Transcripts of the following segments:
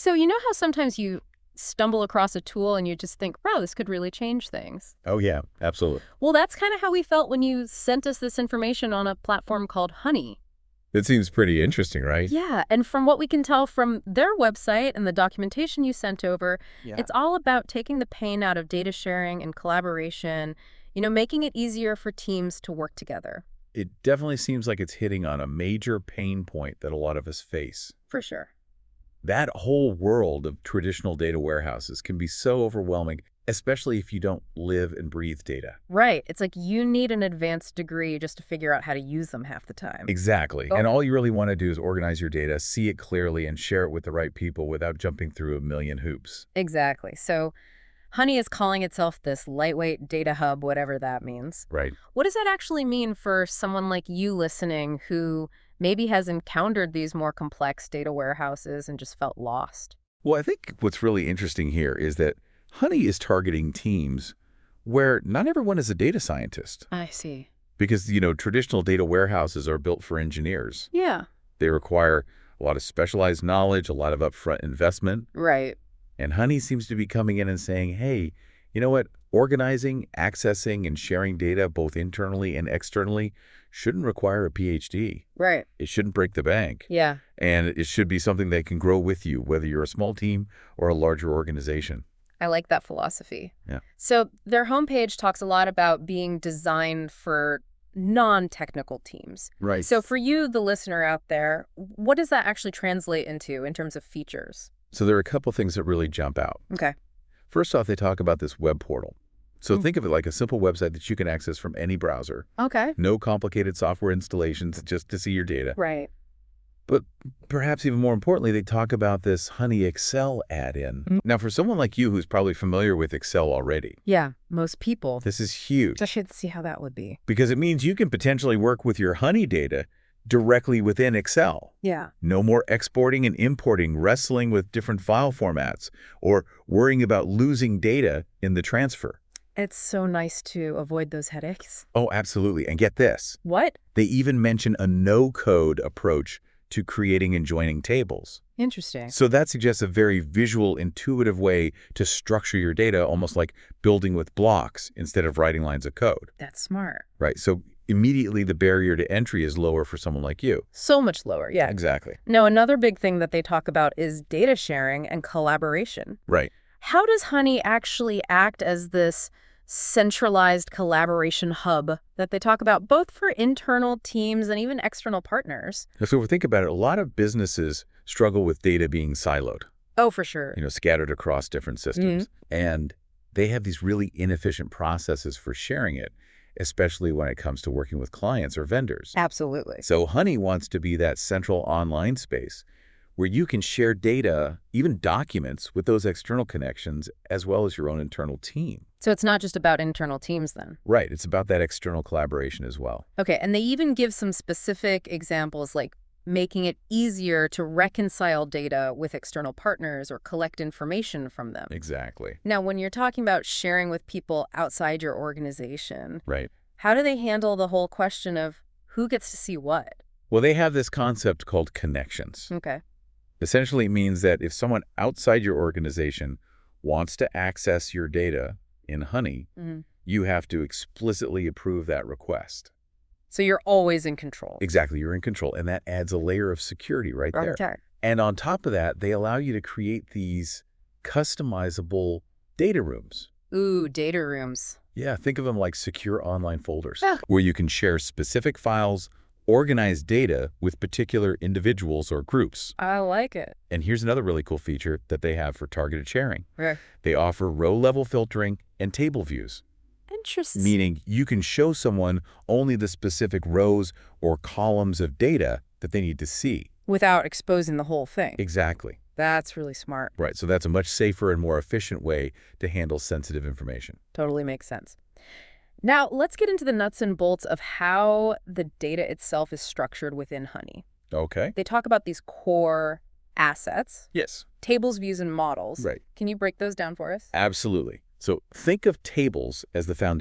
So you know how sometimes you stumble across a tool and you just think, wow, this could really change things. Oh, yeah, absolutely. Well, that's kind of how we felt when you sent us this information on a platform called Honey. It seems pretty interesting, right? Yeah, and from what we can tell from their website and the documentation you sent over, Yeah. it's all about taking the pain out of data sharing and collaboration, making it easier for teams to work together. It definitely seems like it's hitting on a major pain point that a lot of us face. For sure. That whole world of traditional data warehouses can be so overwhelming, especially if you don't live and breathe data. Right. It's like you need an advanced degree just to figure out how to use them half the time. Exactly. Oh. And all you really want to do is organize your data, see it clearly, and share it with the right people without jumping through a million hoops. Exactly. So Honey is calling itself this lightweight data hub, whatever that means. Right. What does that actually mean for someone like you listening who maybe has encountered these more complex data warehouses and just felt lost? Well, I think what's really interesting here is that Honey is targeting teams where not everyone is a data scientist. I see. Because, traditional data warehouses are built for engineers. Yeah. They require a lot of specialized knowledge, a lot of upfront investment. Right. And Honey seems to be coming in and saying, hey, you know what? Organizing, accessing, and sharing data both internally and externally shouldn't require a PhD. Right. It shouldn't break the bank. Yeah. And it should be something that can grow with you, whether you're a small team or a larger organization. I like that philosophy. Yeah. So their homepage talks a lot about being designed for non-technical teams. Right. So for you, the listener out there, what does that actually translate into in terms of features? So there are a couple things that really jump out. Okay. First off, they talk about this web portal. So Mm. think of it like a simple website that you can access from any browser. Okay. No complicated software installations just to see your data. Right. But perhaps even more importantly, they talk about this Honey Excel add-in. Mm. Now, for someone like you who's probably familiar with Excel already, Yeah, most people. this is huge I should see how that would be. because it means you can potentially work with your Honey data directly within Excel. Yeah. No more exporting and importing, wrestling with different file formats, or worrying about losing data in the transfer. It's so nice to avoid those headaches. Oh, absolutely. And get this. What? They even mention a no-code approach to creating and joining tables. Interesting. So that suggests a very visual, intuitive way to structure your data, almost like building with blocks instead of writing lines of code. That's smart. Right. So immediately the barrier to entry is lower for someone like you. So much lower, yeah. Exactly. Now, another big thing that they talk about is data sharing and collaboration. Right. How does Honey actually act as this centralized collaboration hub that they talk about both for internal teams and even external partners? So if we think about it, a lot of businesses struggle with data being siloed, Oh, for sure. scattered across different systems. And they have these really inefficient processes for sharing it, especially when it comes to working with clients or vendors. Absolutely. So Honey wants to be that central online space where you can share data, even documents, with those external connections, as well as your own internal team. So it's not just about internal teams then. Right. It's about that external collaboration as well. Okay, and they even give some specific examples like making it easier to reconcile data with external partners or collect information from them. Exactly. Now, when you're talking about sharing with people outside your organization, Right. how do they handle the whole question of who gets to see what? Well, they have this concept called connections. Okay. Essentially, it means that if someone outside your organization wants to access your data in Honey, Mhm. you have to explicitly approve that request. So you're always in control. Exactly. You're in control. And that adds a layer of security right there. Okay. And on top of that, they allow you to create these customizable data rooms. Ooh, data rooms. Yeah, think of them like secure online folders Ah. where you can share specific files, organize data with particular individuals or groups. I like it. And here's another really cool feature that they have for targeted sharing. Yeah. They offer row-level filtering and table views, Interesting. meaning you can show someone only the specific rows or columns of data that they need to see. Without exposing the whole thing. Exactly. That's really smart. Right. So that's a much safer and more efficient way to handle sensitive information. Totally makes sense. Now, let's get into the nuts and bolts of how the data itself is structured within Honey. Okay. They talk about these core assets, Yes. tables, views, and models. Right. Can you break those down for us? Absolutely. So think of tables as the foundation.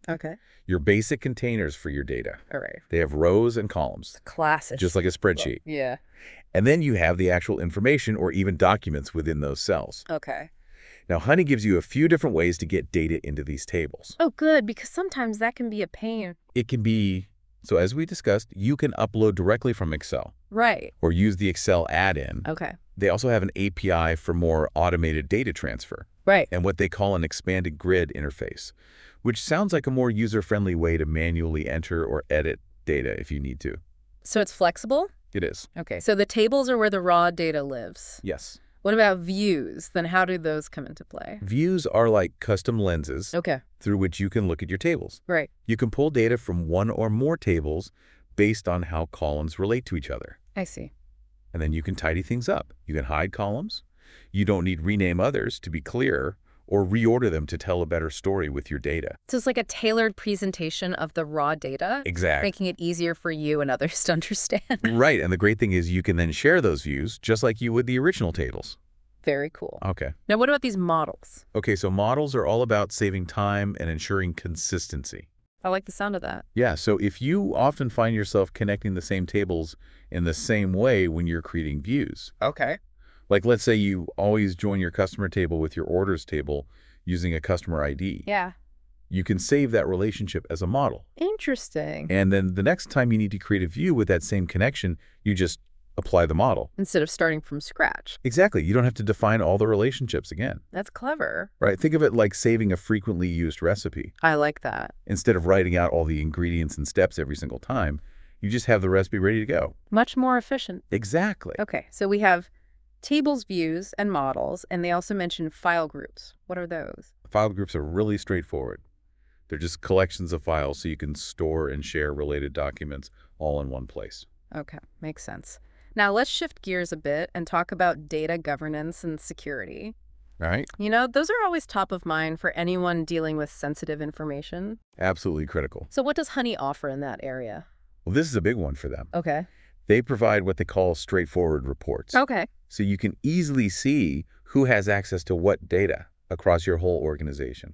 Okay. Your basic containers for your data. All right. They have rows and columns, Classic. just like a spreadsheet. Yeah. And then you have the actual information or even documents within those cells. Okay. Now, Honey gives you a few different ways to get data into these tables. Oh, good, because sometimes that can be a pain. It can be, so as we discussed, you can upload directly from Excel Right. or use the Excel add-in. Okay. They also have an API for more automated data transfer Right. and what they call an expanded grid interface, which sounds like a more user-friendly way to manually enter or edit data if you need to. So it's flexible? It is. Okay. So the tables are where the raw data lives. Yes. What about views? Then how do those come into play? Views are like custom lenses Okay. through which you can look at your tables. Right. You can pull data from one or more tables based on how columns relate to each other. I see. And then you can tidy things up. You can hide columns. You don't need rename others to be clearer or reorder them to tell a better story with your data. So it's like a tailored presentation of the raw data, Exactly. making it easier for you and others to understand. Right. And the great thing is you can then share those views just like you would the original tables. Very cool. Okay. Now, what about these models? Okay, so models are all about saving time and ensuring consistency. I like the sound of that. Yeah, so if you often find yourself connecting the same tables in the same way when you're creating views, Okay. like let's say you always join your customer table with your orders table using a customer ID, Yeah. you can save that relationship as a model. Interesting. And then the next time you need to create a view with that same connection, you just apply the model. Instead of starting from scratch. Exactly. You don't have to define all the relationships again, That's clever. right? Think of it like saving a frequently used recipe. I like that. Instead of writing out all the ingredients and steps every single time, you just have the recipe ready to go. Much more efficient. Exactly. Okay, so we have tables, views, and models, and they also mention file groups. What are those? File groups are really straightforward. They're just collections of files so you can store and share related documents all in one place. Okay, makes sense. Now let's shift gears a bit and talk about data governance and security. All right? You know, those are always top of mind for anyone dealing with sensitive information. Absolutely critical. So what does Honey offer in that area? Well, this is a big one for them. Okay. They provide what they call straightforward reports. Okay. So you can easily see who has access to what data across your whole organization.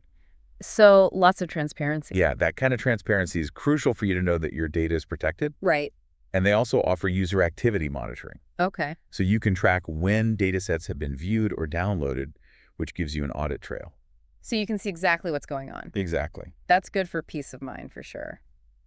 So lots of transparency. Yeah, that kind of transparency is crucial for you to know that your data is protected. Right. And they also offer user activity monitoring. Okay. So you can track when data sets have been viewed or downloaded, which gives you an audit trail. So you can see exactly what's going on. Exactly. That's good for peace of mind for sure.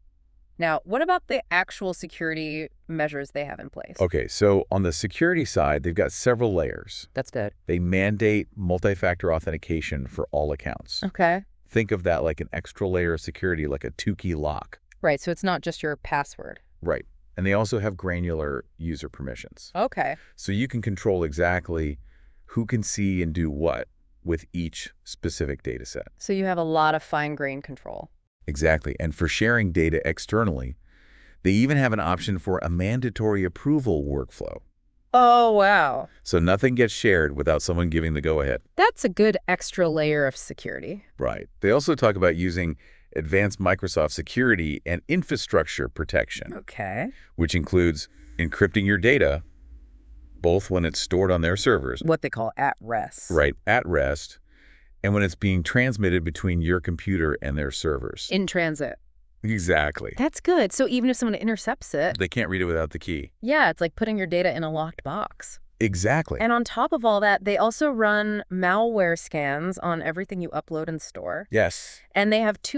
Now, what about the actual security measures they have in place? Okay, so on the security side, they've got several layers. That's good. They mandate multi-factor authentication for all accounts. Okay. Think of that like an extra layer of security, like a two-key lock. Right, so it's not just your password. Right. And they also have granular user permissions. Okay. So you can control exactly who can see and do what with each specific data set. So you have a lot of fine-grained control. Exactly. And for sharing data externally, they even have an option for a mandatory approval workflow. Oh, wow. So nothing gets shared without someone giving the go-ahead. That's a good extra layer of security. Right. They also talk about using advanced Microsoft security and infrastructure protection, Okay. which includes encrypting your data, both when it's stored on their servers, What they call at rest. right, at rest, and when it's being transmitted between your computer and their servers. In transit. Exactly. That's good. So even if someone intercepts it, They can't read it without the key. yeah, it's like putting your data in a locked box. Exactly. And on top of all that, they also run malware scans on everything you upload and store. Yes. And they have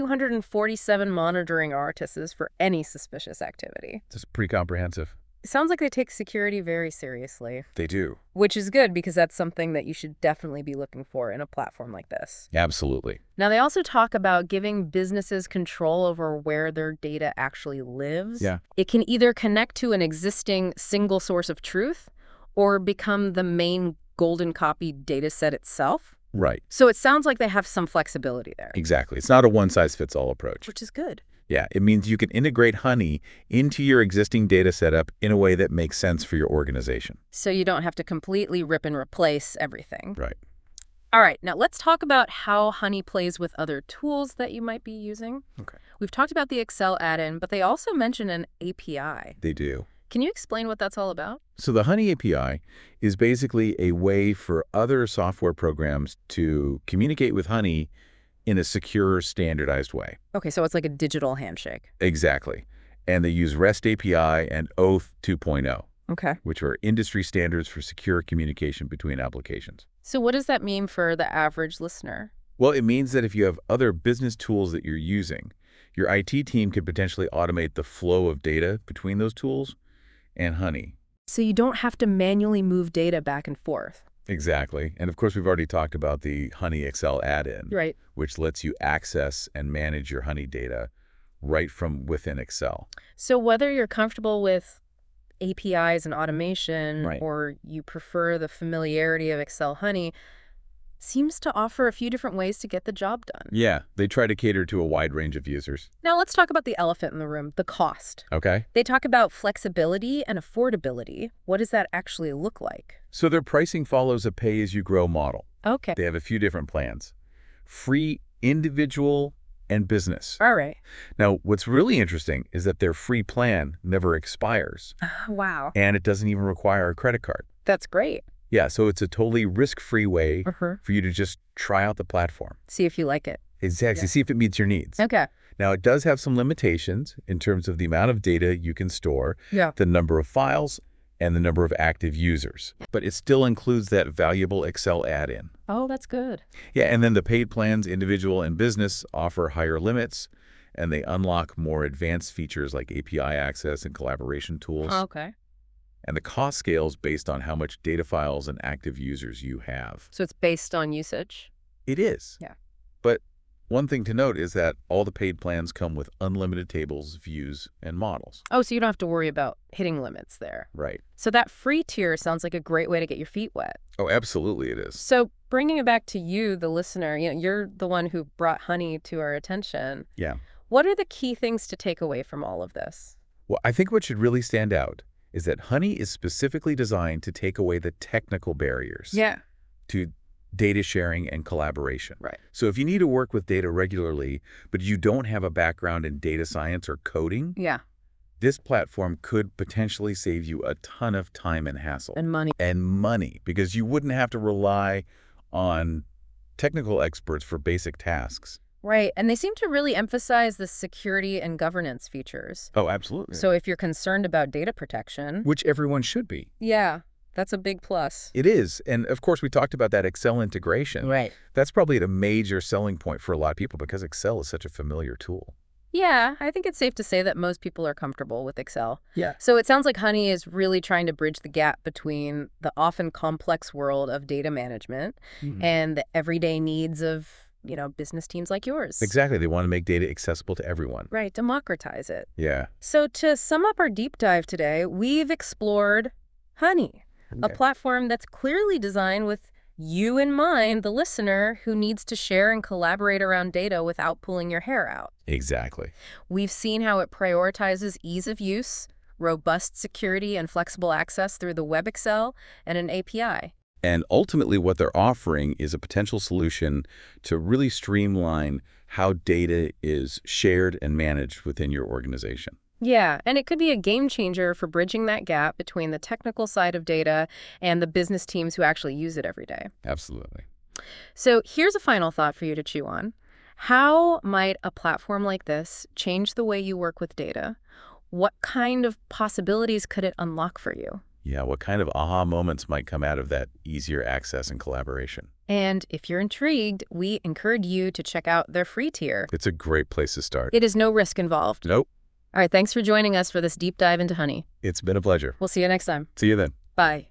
247 monitoring artists for any suspicious activity. It's pretty comprehensive. It sounds like they take security very seriously, They do. which is good because that's something that you should definitely be looking for in a platform like this. Absolutely. Now, they also talk about giving businesses control over where their data actually lives. Yeah. It can either connect to an existing single source of truth or become the main golden copy data set itself. Right. So it sounds like they have some flexibility there, Exactly. It's not a one-size-fits-all approach. which is good. Yeah, it means you can integrate Honey into your existing data setup in a way that makes sense for your organization. So you don't have to completely rip and replace everything. Right. All right, now let's talk about how Honey plays with other tools that you might be using. Okay. We've talked about the Excel add-in, but they also mention an API. They do. Can you explain what that's all about? So the Honey API is basically a way for other software programs to communicate with Honey in a secure, standardized way. Okay, so it's like a digital handshake. Exactly. And they use REST API and Oath 2.0, Okay. which are industry standards for secure communication between applications. So what does that mean for the average listener? Well, it means that if you have other business tools that you're using, your IT team could potentially automate the flow of data between those tools and Honey. So you don't have to manually move data back and forth. Exactly. And of course, we've already talked about the Honey Excel add-in, Right. which lets you access and manage your Honey data right from within Excel. So whether you're comfortable with APIs and automation, Right. or you prefer the familiarity of Excel Honey, seems to offer a few different ways to get the job done. Yeah, they try to cater to a wide range of users. Now let's talk about the elephant in the room, the cost. Okay. They talk about flexibility and affordability. What does that actually look like? So their pricing follows a pay-as-you-grow model. Okay. They have a few different plans. Free, individual, and business. All right. Now, what's really interesting is that their free plan never expires, Wow. and it doesn't even require a credit card. That's great. Yeah, so it's a totally risk-free way Uh-huh. for you to just try out the platform. See if you like it. Exactly. Yeah. See if it meets your needs. Okay. Now, it does have some limitations in terms of the amount of data you can store, Yeah. the number of files, and the number of active users. But it still includes that valuable Excel add-in. Oh, that's good. Yeah, and then the paid plans, individual and business, offer higher limits, and they unlock more advanced features like API access and collaboration tools. Okay. And the cost scales based on how much data files and active users you have. So it's based on usage? It is. Yeah. But one thing to note is that all the paid plans come with unlimited tables, views, and models. Oh, so you don't have to worry about hitting limits there. Right. So that free tier sounds like a great way to get your feet wet. Oh, absolutely it is. So bringing it back to you, the listener, you're the one who brought Honey to our attention. Yeah. What are the key things to take away from all of this? Well, I think what should really stand out is that Honey is specifically designed to take away the technical barriers to data sharing and collaboration. Right. So if you need to work with data regularly, but you don't have a background in data science or coding, Yeah. this platform could potentially save you a ton of time and hassle. And money. And money, because you wouldn't have to rely on technical experts for basic tasks. Right. And they seem to really emphasize the security and governance features. Oh, absolutely. So if you're concerned about data protection, Which everyone should be. yeah, that's a big plus. It is. And of course, we talked about that Excel integration. Right. That's probably a major selling point for a lot of people because Excel is such a familiar tool. Yeah, I think it's safe to say that most people are comfortable with Excel. Yeah. So it sounds like Honey is really trying to bridge the gap between the often complex world of data management and the everyday needs of, business teams like yours. Exactly. They want to make data accessible to everyone. Right, democratize it. Yeah. So to sum up our deep dive today, we've explored Honey, a Okay. platform that's clearly designed with you in mind, the listener, who needs to share and collaborate around data without pulling your hair out. Exactly. We've seen how it prioritizes ease of use, robust security, and flexible access through the web Excel and an API. And ultimately, what they're offering is a potential solution to really streamline how data is shared and managed within your organization. Yeah, and it could be a game changer for bridging that gap between the technical side of data and the business teams who actually use it every day. Absolutely. So here's a final thought for you to chew on. How might a platform like this change the way you work with data? What kind of possibilities could it unlock for you? Yeah, what kind of aha moments might come out of that easier access and collaboration? And if you're intrigued, we encourage you to check out their free tier. It's a great place to start. It is no risk involved. Nope. All right, thanks for joining us for this deep dive into Honey. It's been a pleasure. We'll see you next time. See you then. Bye.